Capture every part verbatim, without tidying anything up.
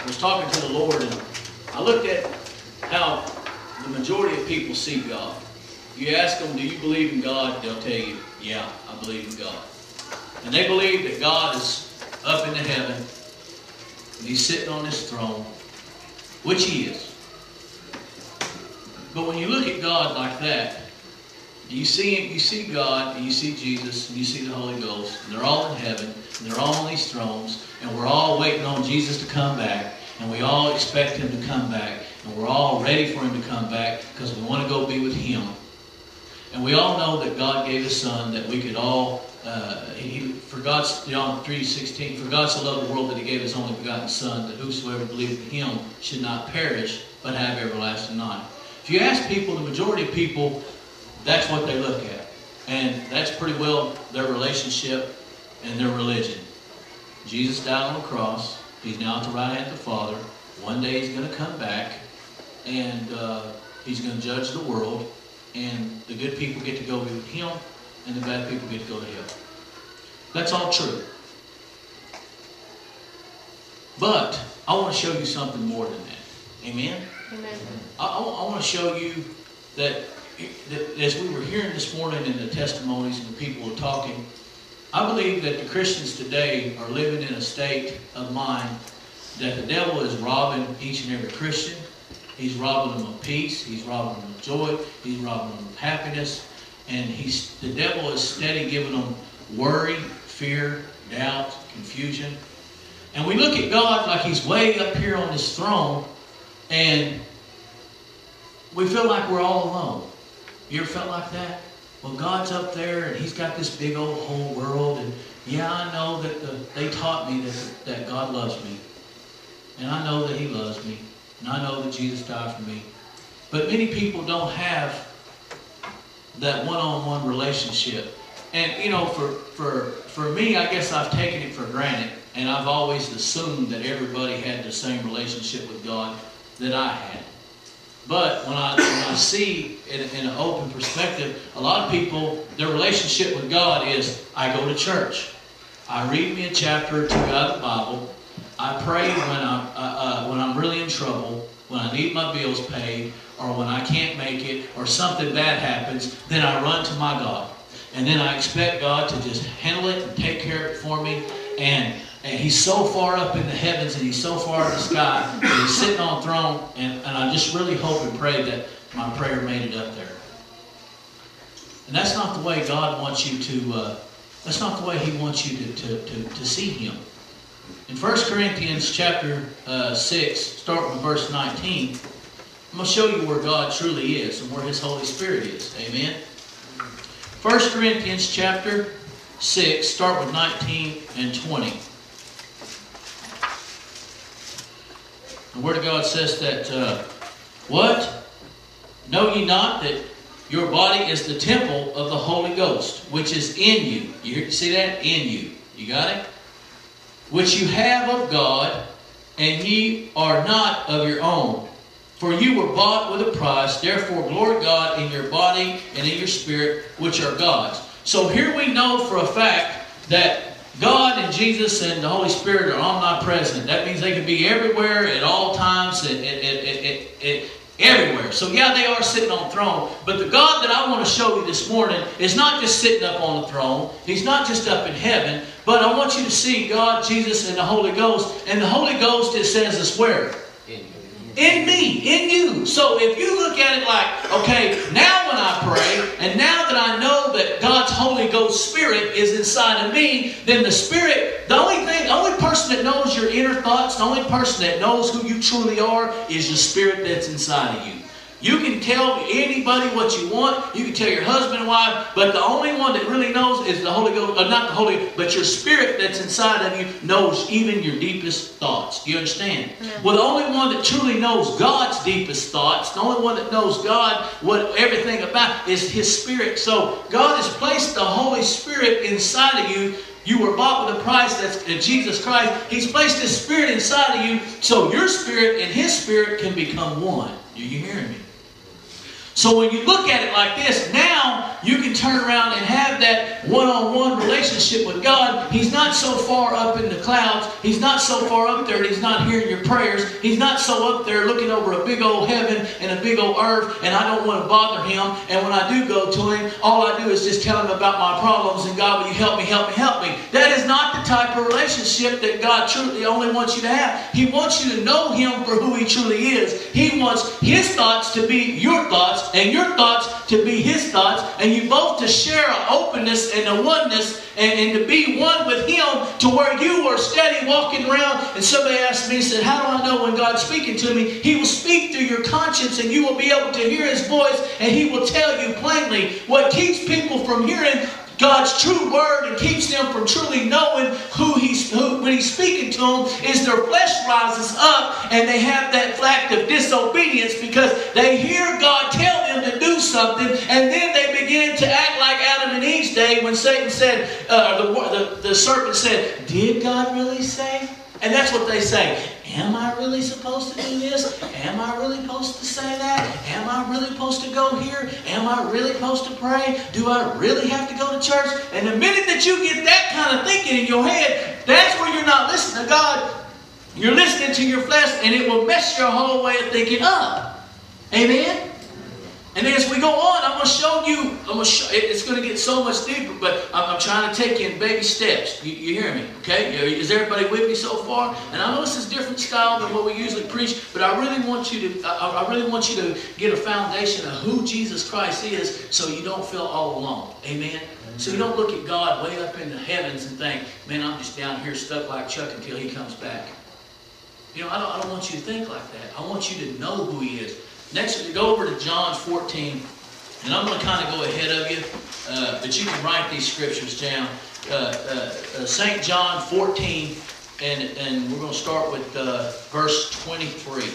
was talking to the Lord, and I looked at how the majority of people see God. You ask them, do you believe in God? They'll tell you, yeah, I believe in God. And they believe that God is up into heaven, and He's sitting on His throne, which He is. But when you look at God like that, you see Him, you see God, and you see Jesus, and you see the Holy Ghost, and they're all in heaven, and they're all on these thrones, and we're all waiting on Jesus to come back, and we all expect Him to come back, and we're all ready for Him to come back because we want to go be with Him. And we all know that God gave His Son that we could all, uh, he, for God's, John three sixteen, for God so loved the world that He gave His only begotten Son, that whosoever believeth in Him should not perish, but have everlasting life. If you ask people, the majority of people, that's what they look at. And that's pretty well their relationship and their religion. Jesus died on the cross. He's now at the right hand of the Father. One day He's going to come back, and uh, He's going to judge the world. And the good people get to go with Him, and the bad people get to go to hell. That's all true. But I want to show you something more than that. Amen? Amen. I, I, I want to show you that, that as we were hearing this morning in the testimonies and the people were talking, I believe that the Christians today are living in a state of mind that the devil is robbing each and every Christian. He's robbing them of peace. He's robbing them of joy. He's robbing them of happiness. And he's, the devil is steady giving them worry, fear, doubt, confusion. And we look at God like He's way up here on His throne, and we feel like we're all alone. You ever felt like that? Well, God's up there, and He's got this big old whole world, and yeah, I know that the, they taught me that, that God loves me. And I know that He loves me. And I know that Jesus died for me. But many people don't have that one-on-one relationship. And, you know, for, for, for me, I guess I've taken it for granted. And I've always assumed that everybody had the same relationship with God that I had. But when I, when I see in, in an open perspective, a lot of people, their relationship with God is, I go to church. I read me a chapter or two out of the Bible. I pray when I'm, uh, uh, when I'm really in trouble, when I need my bills paid, or when I can't make it, or something bad happens, then I run to my God. And then I expect God to just handle it and take care of it for me. And, and He's so far up in the heavens, and He's so far in the sky, and He's sitting on the throne, and, and I just really hope and pray that my prayer made it up there. And that's not the way God wants you to, uh, that's not the way He wants you to, to, to, to see Him. In First Corinthians chapter uh, six, start with verse nineteen, I'm going to show you where God truly is and where His Holy Spirit is. Amen? First Corinthians chapter six, start with nineteen and twenty. The Word of God says that, uh, what? Know ye not that your body is the temple of the Holy Ghost, which is in you? You see that? In you. You got it? Which you have of God, and ye are not of your own. For you were bought with a price, therefore glory God in your body and in your spirit, which are God's. So here we know for a fact that God and Jesus and the Holy Spirit are omnipresent. That means they can be everywhere at all times, and, and, and, and, and, everywhere. So yeah, they are sitting on the throne. But the God that I want to show you this morning is not just sitting up on the throne. He's not just up in heaven. But I want you to see God, Jesus, and the Holy Ghost. And the Holy Ghost, it says, is where? In you. In me. In you. So if you look at it like, okay, now when I pray, and now that I know that God's Holy Ghost Spirit is inside of me, then the Spirit, the only thing, the only person that knows your inner thoughts, the only person that knows who you truly are is your spirit that's inside of you. You can tell anybody what you want. You can tell your husband and wife, but the only one that really knows is the Holy Ghost, or not the Holy Ghost, but your spirit that's inside of you knows even your deepest thoughts. Do you understand? Mm-hmm. Well, the only one that truly knows God's deepest thoughts, the only one that knows God, what everything about, is His Spirit. So God has placed the Holy Spirit inside of you. You were bought with a price, that's Jesus Christ. He's placed His Spirit inside of you, so your spirit and His Spirit can become one. Are you hearing me? So when you look at it like this, now you can turn around and have that one-on-one relationship with God. He's not so far up in the clouds. He's not so far up there that He's not hearing your prayers. He's not so up there looking over a big old heaven and a big old earth, and I don't want to bother Him. And when I do go to Him, all I do is just tell Him about my problems, and God, will you help me, help me, help me. That is not the type of relationship that God truly only wants you to have. He wants you to know Him for who He truly is. He wants His thoughts to be your thoughts, and your thoughts to be His thoughts, and you both to share an openness and a oneness, and, and to be one with Him, to where you are steady walking around. And somebody asked me, said, how do I know when God's speaking to me? He will speak through your conscience, and you will be able to hear His voice, and He will tell you plainly. What keeps people from hearing God's true word and keeps them from truly knowing who He's who, when He's speaking to them is their flesh rises up, and they have that fact of disobedience, because they hear God tell them to do something, and then they begin to act like Adam and Eve's day when Satan said, uh, the, the, the serpent said, did God really say? And that's what they say. Am I really supposed to do this? Am I really supposed to say that? Am I really supposed to go here? Am I really supposed to pray? Do I really have to go to church? And the minute that you get that kind of thinking in your head, that's where you're not listening to God. You're listening to your flesh, and it will mess your whole way of thinking up. Amen? And then as we go on, I'm going to show you, I'm going to show, it's going to get so much deeper, but I'm, I'm trying to take you in baby steps. You, you hear me, okay? Is everybody with me so far? And I know this is a different style than what we usually preach, but I really want you to, I, I really want you to get a foundation of who Jesus Christ is, so you don't feel all alone. Amen? So you don't look at God way up in the heavens and think, man, I'm just down here stuck like Chuck until He comes back. You know, I don't, I don't want you to think like that. I want you to know who He is. Next, we go over to John fourteen, and I'm going to kind of go ahead of you, uh, but you can write these scriptures down. Uh, uh, uh, Saint John fourteen, and, and we're going to start with uh, verse twenty-three.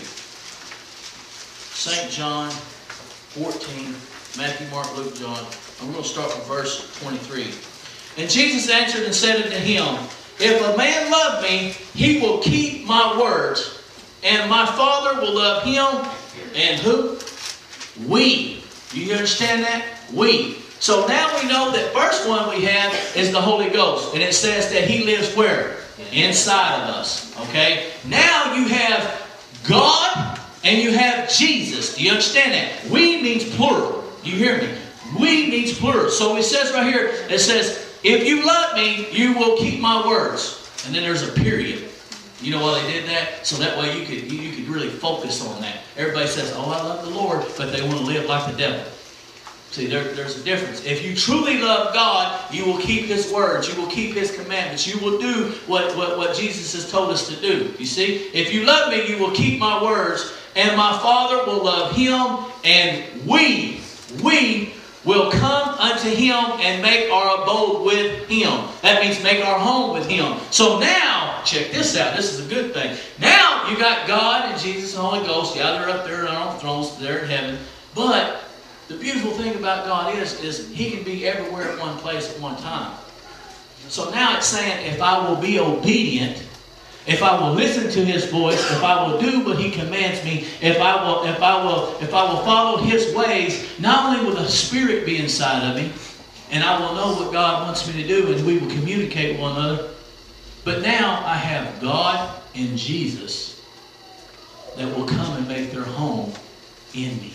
Saint John fourteen, Matthew, Mark, Luke, John. And we're going to start with verse twenty-three. And Jesus answered and said unto him, if a man love me, he will keep my words, and my Father will love him. And who? We. You understand that? We. So now we know that first one we have is the Holy Ghost. And it says that He lives where? Inside of us. Okay? Now you have God and you have Jesus. Do you understand that? We means plural. Do you hear me? We means plural. So it says right here, it says, if you love me, you will keep my words. And then there's a period. You know why they did that? So that way you could you, you could really focus on that. Everybody says, oh, I love the Lord, but they want to live like the devil. See, there, there's a difference. If you truly love God, you will keep His words. You will keep His commandments. You will do what, what, what Jesus has told us to do. You see? If you love me, you will keep my words, and my Father will love him, and we, we will come unto him and make our abode with him. That means make our home with him. So now, check this out. This is a good thing. Now you got God and Jesus and the Holy Ghost. Yeah, they're up there on thrones. They're in heaven. But the beautiful thing about God is, is He can be everywhere at one place at one time. So now it's saying, if I will be obedient, if I will listen to His voice, if I will do what He commands me, if I will, if I will, if I will follow His ways, not only will the Spirit be inside of me, and I will know what God wants me to do, and we will communicate with one another. But now I have God and Jesus that will come and make their home in me.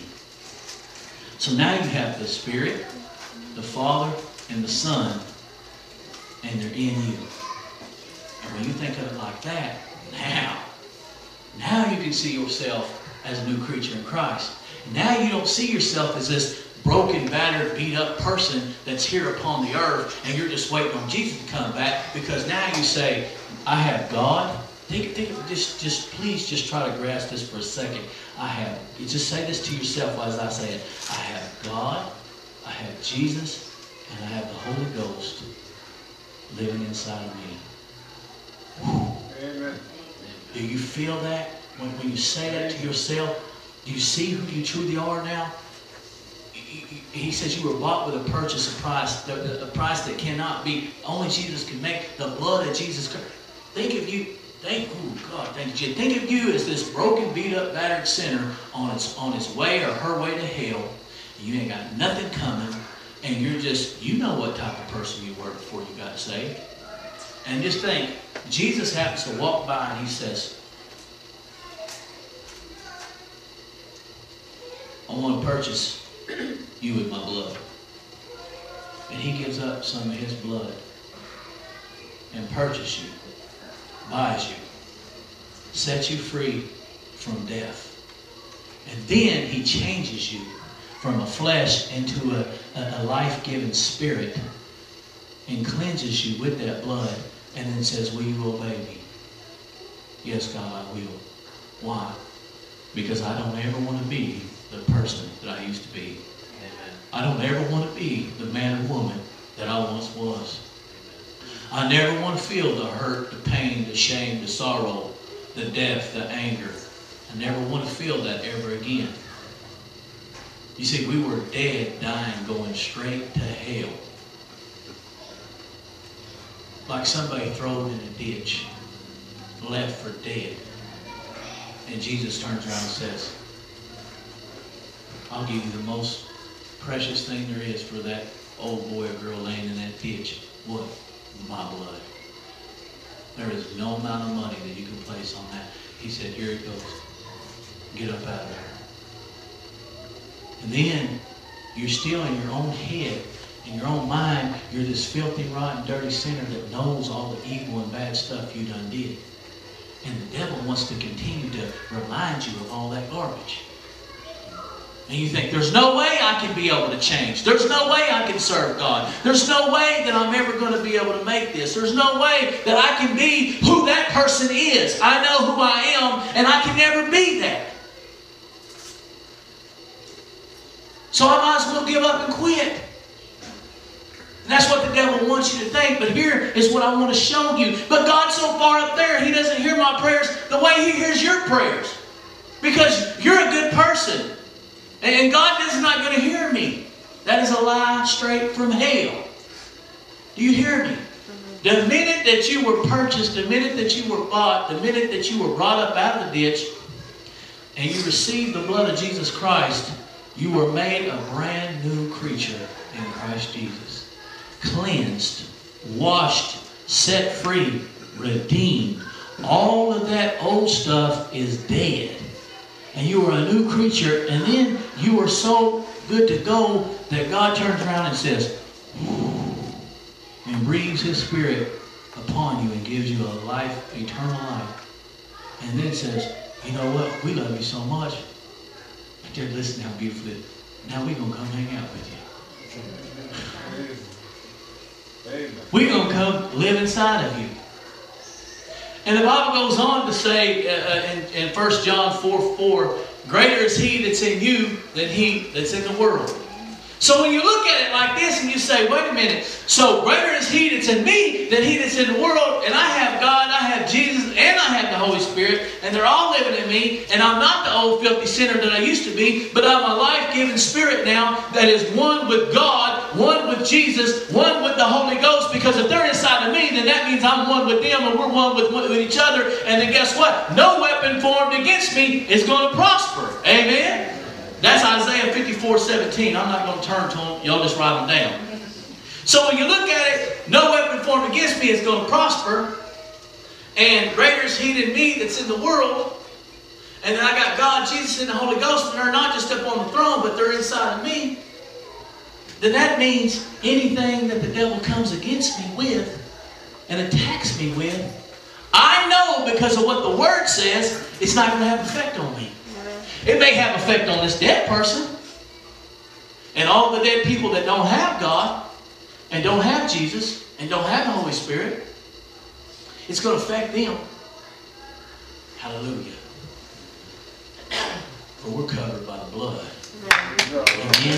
So now you have the Spirit, the Father, and the Son, and they're in you. And when you think of it like that, now, now you can see yourself as a new creature in Christ. Now you don't see yourself as this broken, battered, beat up person that's here upon the earth, and you're just waiting on Jesus to come back, because now you say, I have God. Think, think of just, just please just try to grasp this for a second. I have, you just say this to yourself as I say it. I have God, I have Jesus, and I have the Holy Ghost living inside of me. Amen. Do you feel that? When, when you say that to yourself, do you see who you truly are now? He says you were bought with a purchase, a price, the, the, a price that cannot be, only Jesus can make, the blood of Jesus Christ. Think of you, think, oh God, thank you. Think of you as this broken, beat up, battered sinner on its, on its way or her way to hell. You ain't got nothing coming. And you're just, you know what type of person you were before you got saved. And just think, Jesus happens to walk by and he says, I want to purchase you with my blood. And he gives up some of his blood and purchases you, buys you, sets you free from death. And then he changes you from a flesh into a, a, a life-giving spirit and cleanses you with that blood and then says, will you obey me? Yes, God, I will. Why? Because I don't ever want to be the person that I used to be. Amen. I don't ever want to be the man or woman that I once was. I never want to feel the hurt, the pain, the shame, the sorrow, the death, the anger. I never want to feel that ever again. You see, we were dead, dying, going straight to hell. Like somebody thrown in a ditch, left for dead. And Jesus turns around and says, I'll give you the most precious thing there is for that old boy or girl laying in that ditch. What? My blood. There is no amount of money that you can place on that. He said, here it goes. Get up out of there. And then you're still in your own head, in your own mind, you're this filthy, rotten, dirty sinner that knows all the evil and bad stuff you done did. And the devil wants to continue to remind you of all that garbage. And you think, there's no way I can be able to change. There's no way I can serve God. There's no way that I'm ever going to be able to make this. There's no way that I can be who that person is. I know who I am, and I can never be that. So I might as well give up and quit. And that's what the devil wants you to think. But here is what I want to show you. But God's so far up there, He doesn't hear my prayers the way He hears your prayers. Because you're a good person. And God is not going to hear me. That is a lie straight from hell. Do you hear me? The minute that you were purchased, the minute that you were bought, the minute that you were brought up out of the ditch, and you received the blood of Jesus Christ, you were made a brand new creature in Christ Jesus. Cleansed, washed, set free, redeemed. All of that old stuff is dead. And you are a new creature, and then you are so good to go that God turns around and says, and breathes His Spirit upon you and gives you a life, eternal life. And then says, you know what? We love you so much. Just listen how beautiful it is. Now we're going to come hang out with you. We're going to come live inside of you. And the Bible goes on to say uh, in, in First John four four, greater is He that's in you than he that's in the world. So when you look at it like this and you say, wait a minute, so greater is He that's in me than he that's in the world, and I have God, I have Jesus, and I have the Holy Spirit, and they're all living in me, and I'm not the old filthy sinner that I used to be, but I'm a life-giving spirit now that is one with God, one with Jesus, one with the Holy Ghost, because if they're inside of me, then that means I'm one with them, and we're one with, with each other, and then guess what? No weapon formed against me is going to prosper. Amen? That's Isaiah fifty-four seventeen. I'm not going to turn to them. Y'all just write them down. So when you look at it, no weapon formed against me is going to prosper. And greater is He than me that's in the world. And then I got God, Jesus, and the Holy Ghost, and they're not just up on the throne, but they're inside of me. Then that means anything that the devil comes against me with and attacks me with, I know because of what the Word says, it's not going to have effect on me. It may have effect on this dead person and all the dead people that don't have God and don't have Jesus and don't have the Holy Spirit. It's going to affect them. Hallelujah. For we're covered by the blood. Amen.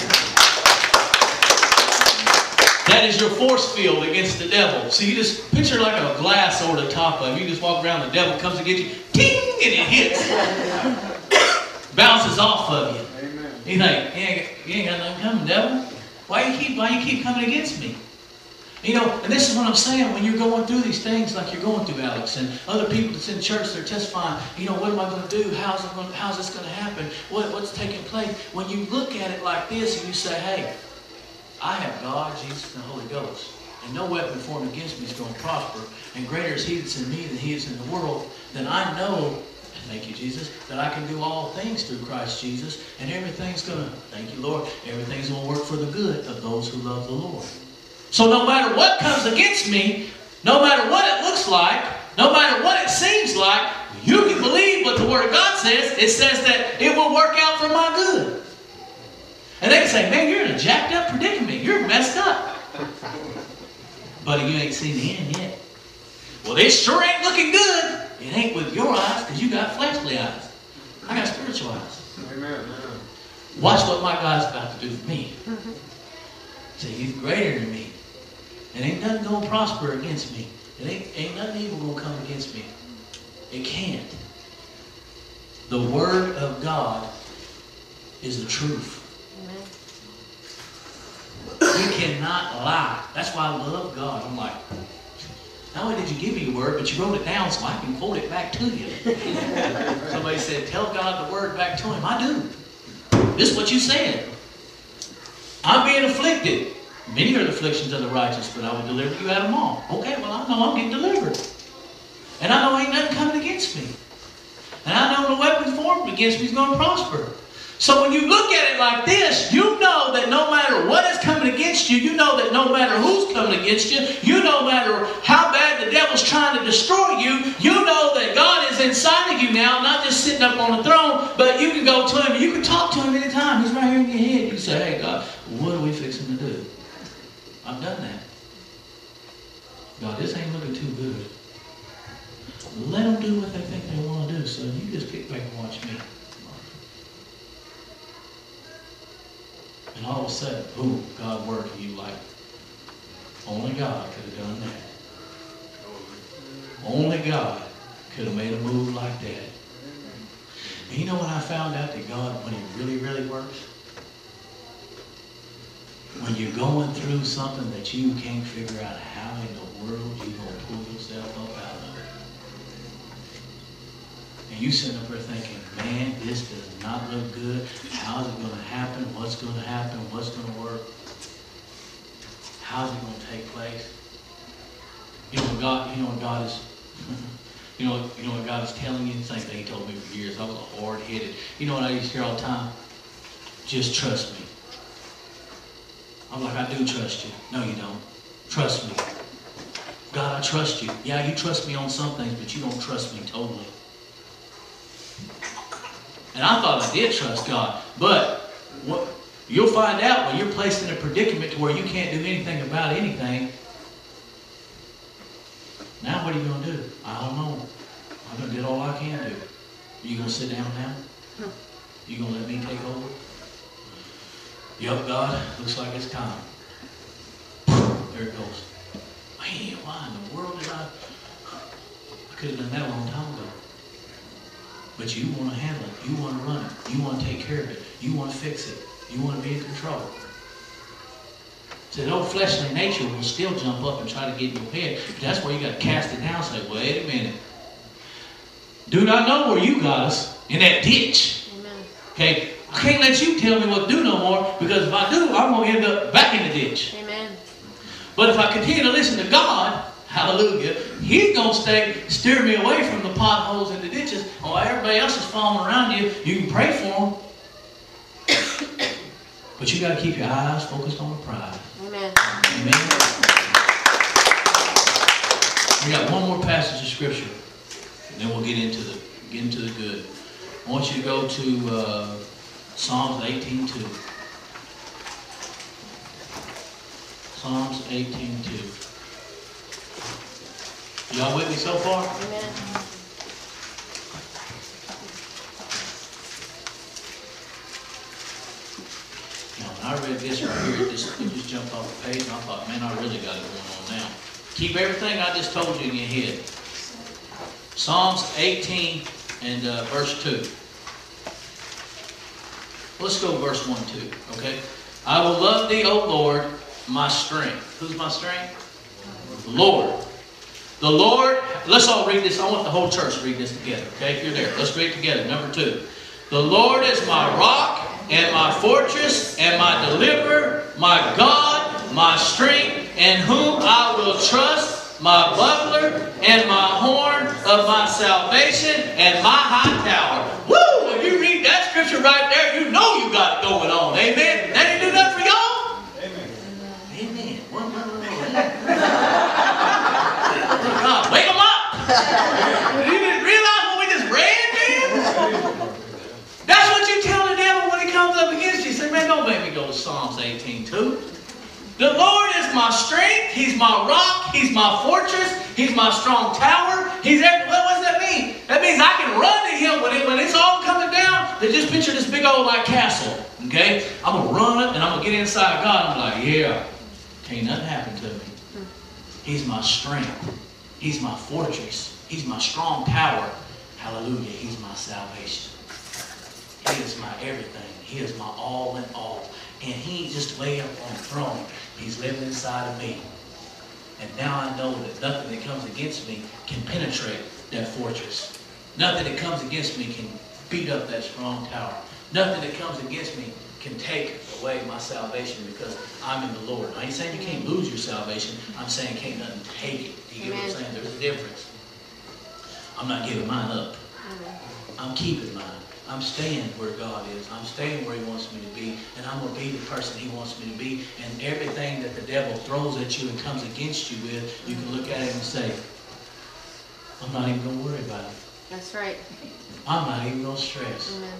That is your force field against the devil. So you just picture like a glass over the top of you. You just walk around, the devil comes to get you, ting, and it hits. Bounces off of you. Amen. You think, you ain't, you ain't got nothing coming, devil. Why you keep why you keep coming against me? You know, and this is what I'm saying, when you're going through these things like you're going through, Alex, and other people that's in church, they're testifying, you know, what am I going to do? How's, it going, how's this going to happen? What, what's taking place? When you look at it like this and you say, hey, I have God, Jesus, and the Holy Ghost, and no weapon formed against me is going to prosper, and greater is He that's in me than He is in the world, then I know, thank you, Jesus, that I can do all things through Christ Jesus, and everything's going to, thank you, Lord, everything's going to work for the good of those who love the Lord. So no matter what comes against me, no matter what it looks like, no matter what it seems like, you can believe what the Word of God says. It says that it will work out for my good. And they can say, man, you're in a jacked up predicament. You're messed up. Buddy, you ain't seen the end yet. Well, this sure ain't looking good. It ain't with your eyes because you got fleshly eyes. I got spiritual eyes. Amen. Watch what my God's about to do for me. See, He's greater than me. And ain't nothing going to prosper against me. It ain't, ain't nothing evil going to come against me. It can't. The Word of God is the truth. Amen. You cannot lie. That's why I love God. I'm like, not only did you give me your Word, but you wrote it down so I can quote it back to you. Somebody said, tell God the Word back to Him. I do. This is what you said. I'm being afflicted. Many are the afflictions of the righteous, but I will deliver you out of them all. Okay, well, I know I'm getting delivered. And I know ain't nothing coming against me. And I know the weapon formed against me is going to prosper. So when you look at it like this, you know that no matter what is coming against you, you know that no matter who's coming against you, you know no matter how bad the devil's trying to destroy you, you know that God is inside of you now, not just sitting up on the throne, but you can go to Him and you can talk to Him anytime. He's right here in your head. You say, hey, God, what are we fixing to do? I've done that. God, this ain't looking too good. Let them do what they think they want to do, so you just kick back and watch me. And all of a sudden, boom, God worked and you like, only God could have done that. Only God could have made a move like that. And you know when I found out that God, when He really, really works? When you're going through something that you can't figure out how in the world you're going to pull yourself up out of it. And you sitting up there thinking, man, this does not look good. How's it going to happen? What's going to happen? What's going to work? How's it going to take place? You know what God, you know what God is, you know, you know what God is telling you? The same thing He told me for years. I was hard-headed. You know what I used to hear all the time? Just trust me. I'm like, I do trust you. No, you don't. Trust me. God, I trust you. Yeah, you trust me on some things, but you don't trust me totally. And I thought I did trust God. But what, you'll find out when you're placed in a predicament to where you can't do anything about anything. Now what are you going to do? I don't know. I'm going to do all I can do. Are you going to sit down now? You going to let me take over? Yup, God, looks like it's time. There it goes. Man, why in the world did I... I could have done that a long time ago. But you want to handle it. You want to run it. You want to take care of it. You want to fix it. You want to be in control. So the old fleshly nature will still jump up and try to get in your head. But that's where you got to cast it down and say, wait a minute. Do not know where you got us in that ditch. Amen. Okay? I can't let you tell me what to do no more, because if I do, I'm going to end up back in the ditch. Amen. But if I continue to listen to God, hallelujah, He's going to stay, steer me away from the potholes and the ditches. While everybody else is falling around you, you can pray for them. But you got to keep your eyes focused on the prize. Amen. Amen. We got one more passage of Scripture, and then we'll get into the get into the good. I want you to go to uh, Psalms eighteen two. Psalms eighteen two. Y'all with me so far? Amen. Now, when I read this right here, it just, it just jumped off the page, and I thought, man, I really got it going on now. Keep everything I just told you in your head. Psalms eighteen and uh, verse two. Let's go verse one, two, okay? I will love thee, O Lord, my strength. Who's my strength? The Lord. The Lord, let's all read this. I want the whole church to read this together. Okay, if you're there, let's read it together. Number two. The Lord is my rock and my fortress and my deliverer, my God, my strength, in whom I will trust, my buckler and my horn of my salvation and my high tower. Woo! When you read that scripture right there, you know you got it going on. Amen. That ain't do that for y'all? Amen. Amen. One, one, one, one. God, wake them up. You didn't realize what we just read, man? That's what you tell the devil when he comes up against you. Say, man, don't make me go to Psalms eighteen two. The Lord is my strength. He's my rock. He's my fortress. He's my strong tower. He's every, what does that mean? That means I can run to Him when, it, when it's all coming down. They just picture this big old like castle. Okay? I'm going to run it and I'm going to get inside God. I'm like, yeah, can't nothing happen to me. He's my strength. He's my fortress. He's my strong tower. Hallelujah. He's my salvation. He is my everything. He is my all in all. And He ain't just way up on the throne. He's living inside of me. And now I know that nothing that comes against me can penetrate that fortress. Nothing that comes against me can beat up that strong tower. Nothing that comes against me can take away my salvation because I'm in the Lord. I ain't saying you can't lose your salvation. I'm saying can't nothing take it. Do you get what I'm saying? There's a difference. I'm not giving mine up. I'm keeping mine. I'm staying where God is. I'm staying where He wants me to be. And I'm going to be the person He wants me to be. And everything that the devil throws at you and comes against you with, you can look at it and say, I'm not even going to worry about it. That's right. I'm not even going to stress. Amen.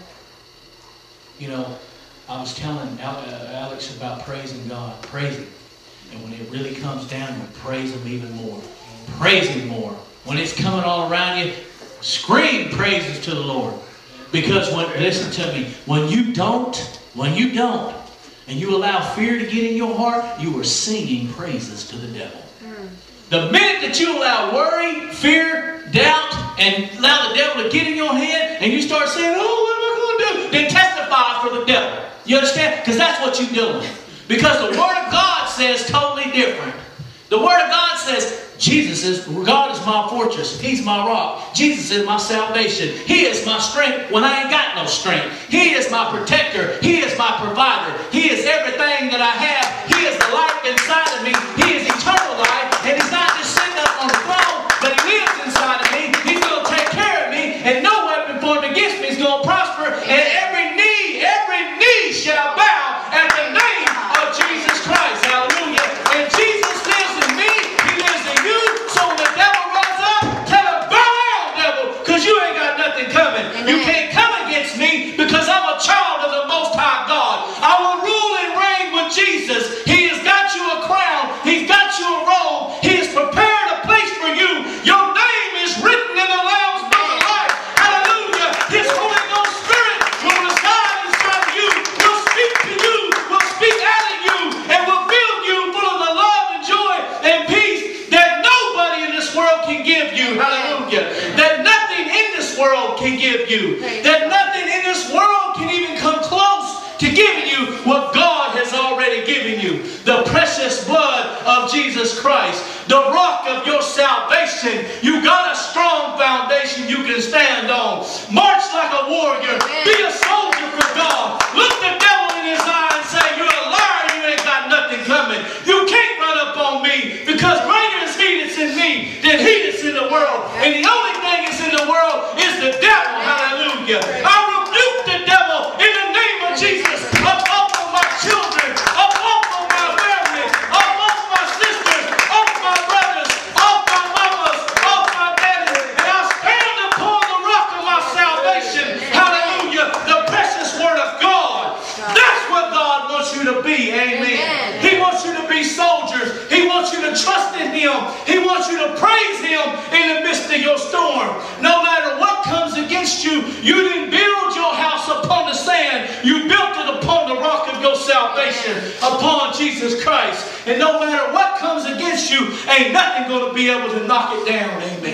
You know, I was telling Alex about praising God. Praise Him. And when it really comes down, you praise Him even more. Praise Him more. When it's coming all around you, scream praises to the Lord. Because when, listen to me, when you don't, when you don't, and you allow fear to get in your heart, you are singing praises to the devil. Mm. The minute that you allow worry, fear, doubt, and allow the devil to get in your head, and you start saying, oh, what am I going to do? Then testify for the devil. You understand? Because that's what you're doing. Because the Word of God says totally different. The Word of God says, Jesus is, God is my fortress. He's my rock. Jesus is my salvation. He is my strength when I ain't got no strength. He is my protector. He is my provider. He is everything that I have. He is the life inside of me. He is eternal life. And He's not just sitting up on the throne, but He lives inside of me. He's going to take care of me. And no weapon formed against me is going to prosper. And every knee, every knee shall bow at the name of Jesus Christ. Hallelujah. And Jesus lives in me. He lives in you. So when the devil runs up, tell him, bow down, devil, because you ain't got nothing coming. Amen. You can't come against me because I'm a child of the Most High God. I will rule and reign with Jesus. He has got you a crown. He's got you a robe. He has prepared a place for you. Your name is written in the Lamb's Book of Life. Hallelujah. His Holy Ghost Spirit will reside inside of you, will speak to you, will speak out of you, and will fill you full of the love and joy and peace that nobody in this world can give you. Hallelujah. That nothing in this world can give you. That nothing in this world can even come close to giving you what God has already given you. The precious blood of Jesus Christ. The rock of your salvation. You got a strong foundation you can stand on. March like a warrior. Be a soldier for God. Look the devil in his eye and say, you're a liar. You ain't got nothing coming. You can't run up on me because greater is He that's in me than he that's in the world. And the only thing that's in the world is the devil. Hallelujah. I rebuke the devil in the name of Jesus. Up off of my children. Up off of my family. Up off my sisters. Off my brothers. Off my mamas. Off my daddies. And I stand upon the rock of my salvation. Hallelujah. The precious word of God. That's what God wants you to be. Amen. He wants you to be soldiers. He wants you to trust in Him. He wants you to praise Him in the midst of your storm. No matter what comes against you, you didn't build your house upon the sand. You built it upon the rock of your salvation, upon Jesus Christ. And no matter what comes against you, ain't nothing going to be able to knock it down. Amen.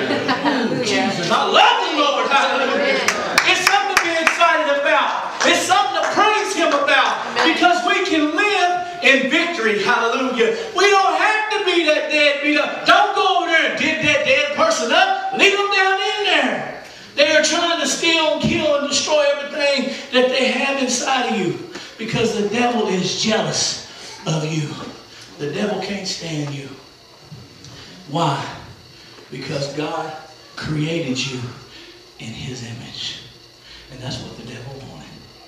Amen. Ooh, Jesus, I love you, Lord. Hallelujah. It's something to be excited about. It's something to praise Him about. Amen. Because we can live in victory. Hallelujah. We don't have to be that deadbeat to steal and kill and destroy everything that they have inside of you. Because the devil is jealous of you. The devil can't stand you. Why? Because God created you in his image. And that's what the devil wanted.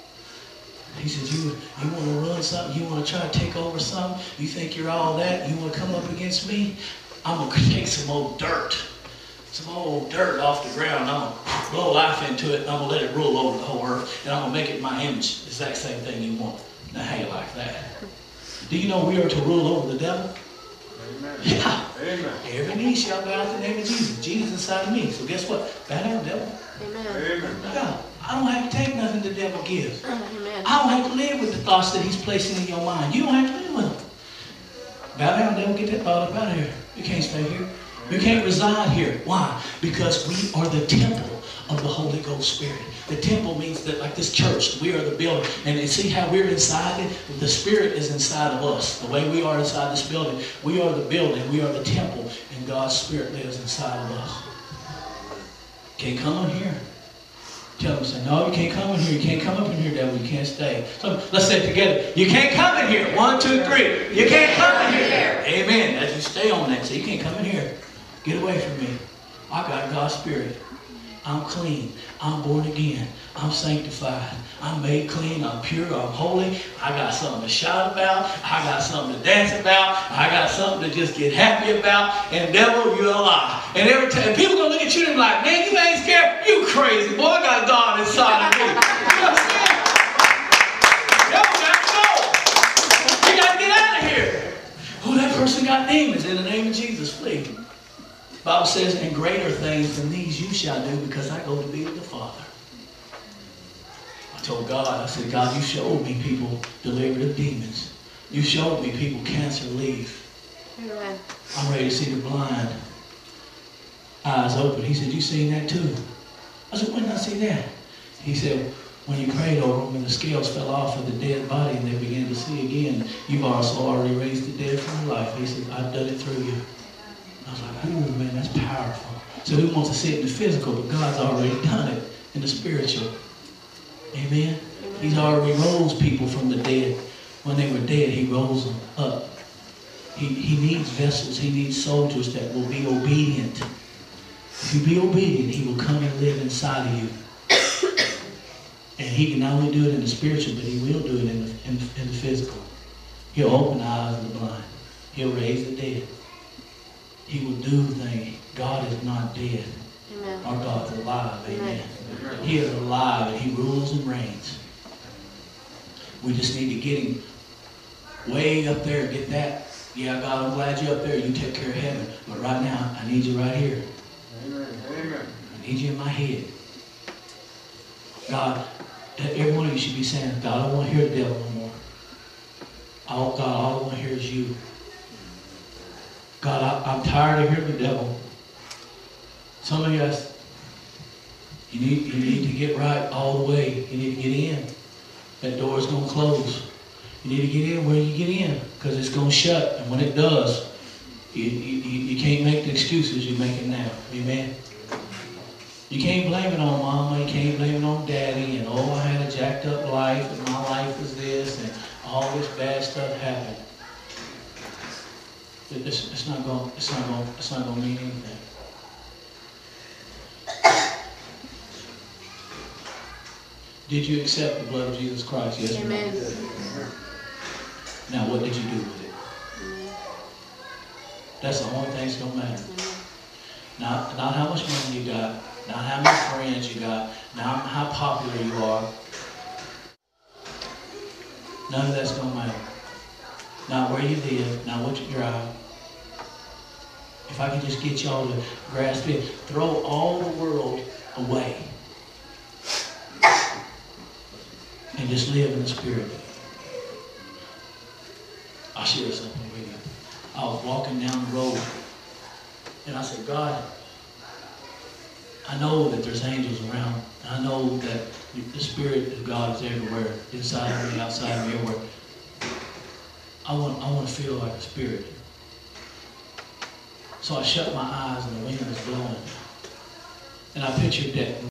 He said, you, you want to run something? You want to try to take over something? You think you're all that? You want to come up against me? I'm going to take some old dirt. Some old dirt off the ground. I'm going to blow life into it. And I'm going to let it rule over the whole earth. And I'm going to make it my image. The exact same thing you want. Now, how you like that? Do you know we are to rule over the devil? Amen. Yeah. Amen. Every knee shall bow to the name of Jesus. Jesus inside of me. So guess what? Bow down, devil. Amen. Amen. Yeah. I don't have to take nothing the devil gives. Amen. I don't have to live with the thoughts that he's placing in your mind. You don't have to live with them. Bow down, devil. Get that thought up out of here. You can't stay here. You can't reside here. Why? Because we are the temple of the Holy Ghost Spirit. The temple means that, like this church, we are the building. And you see how we're inside it? The Spirit is inside of us. The way we are inside this building, we are the building. We are the temple. And God's Spirit lives inside of us. Can't come in here. Tell them, say, no, you can't come in here. You can't come up in here, devil. You can't stay. So let's say it together. You can't come in here. One, two, three. You can't come in here. Amen. As you stay on that, say, you can't come in here. Get away from me. I got God's Spirit. I'm clean. I'm born again. I'm sanctified. I'm made clean. I'm pure. I'm holy. I got something to shout about. I got something to dance about. I got something to just get happy about. And devil, you're a lie. And every time people gonna look at you and be like, man, you ain't scared. You crazy. Boy, I got God inside of me. You understand? Devil got to go. You got to get out of here. Oh, that person got demons. In the name of Jesus, flee. The Bible says, and greater things than these you shall do, because I go to be with the Father. I told God, I said, God, you showed me people delivered of demons. You showed me people cancer leave. Amen. I'm ready to see the blind eyes open. He said, you seen that too? I said, when did I see that? He said, when you prayed over them and the scales fell off of the dead body and they began to see again, you've also already raised the dead from life. He said, I've done it through you. I was like, ooh, man, that's powerful. So we want to see it in the physical, but God's already done it in the spiritual. Amen? Amen. He's already rose people from the dead. When they were dead, he rose them up. He, he needs vessels. He needs soldiers that will be obedient. If you be obedient, he will come and live inside of you. And he can not only do it in the spiritual, but he will do it in the, in, in the physical. He'll open the eyes of the blind. He'll raise the dead. He will do things. God is not dead. Amen. Our God's alive. Amen. Amen. He is alive and he rules and reigns. We just need to get him way up there. Get that. Yeah, God, I'm glad you're up there. You take care of heaven. But right now, I need you right here. Amen. Amen. I need you in my head. God, every one of you should be saying, God, I don't want to hear the devil no more. Oh, God, all I want to hear is you. God, I, I'm tired of hearing the devil. Some of you guys, you need, you need to get right all the way. You need to get in. That door's going to close. You need to get in where you get in, because it's going to shut. And when it does, you, you, you can't make the excuses you make it now. Amen? You can't blame it on mama. You can't blame it on daddy. And, oh, I had a jacked up life, and my life was this, and all this bad stuff happened. It's, it's not going. It's not going. It's not going to mean anything. Did you accept the blood of Jesus Christ? Yes or no? Amen. Now, what did you do with it? Amen. That's the only thing that's going to matter. Amen. Not, not how much money you got, not how many friends you got, not how popular you are. None of that's going to matter. Not where you live, not what you drive. If I could just get y'all to grasp it, throw all the world away and just live in the Spirit. I'll share something with you. I was walking down the road and I said, God, I know that there's angels around. I know that the Spirit of God is everywhere, inside of me, outside of me, everywhere. I want, I want to feel like a spirit. So I shut my eyes and the wind was blowing. And I pictured that